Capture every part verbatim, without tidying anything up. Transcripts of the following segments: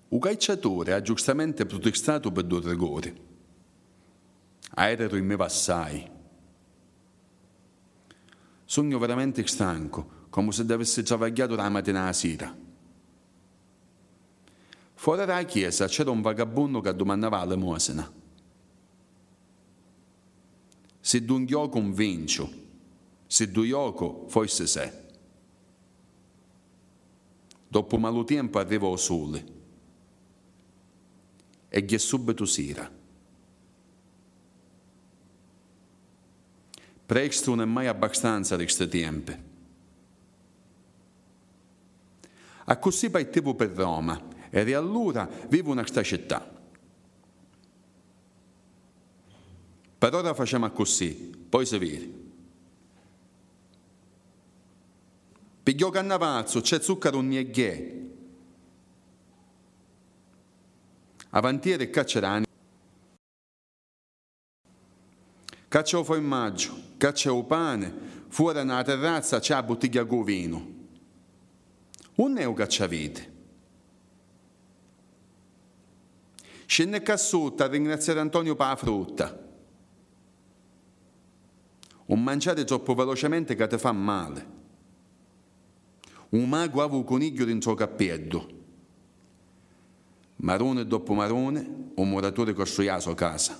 Un cacciatore ha giustamente protestato per due rigori. Ero in me passai. Sogno veramente stanco, come se avessi travagliato la mattina alla sera. Fuori dalla chiesa c'era un vagabondo che domandava l'elemosina. Se d'un gioco un vincio, se d'un gioco forse sei. Dopo malo tempo arrivò il sole e gli è subito sera. Presto non è mai abbastanza di questi tempi. A così partivo per Roma e allora vivo in questa città. Per ora facciamo così, poi si vede. Pigliò cannavazzo, c'è zucchero un nieghe. Avantiere caccerani. Caccia il formaggio, caccia il pane, fuori nella terrazza c'è la bottiglia con vino. Un è un cacciavite. Scende cassuta a ringraziare Antonio per la frutta. Un mangiare troppo velocemente che ti fa male. Un mago aveva un coniglio dentro il cappello. Marone dopo marone, un muratore costruì la sua casa.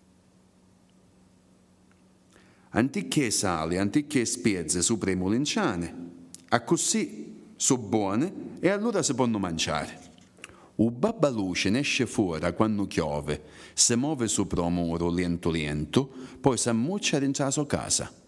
Antiche sale, antiche spezie sopra i mulinciane, a così sono buone e allora si possono mangiare. Un babbaluce ne esce fuori quando piove, si muove sopra un muro lento lento, poi si ammuccia dentro la sua casa.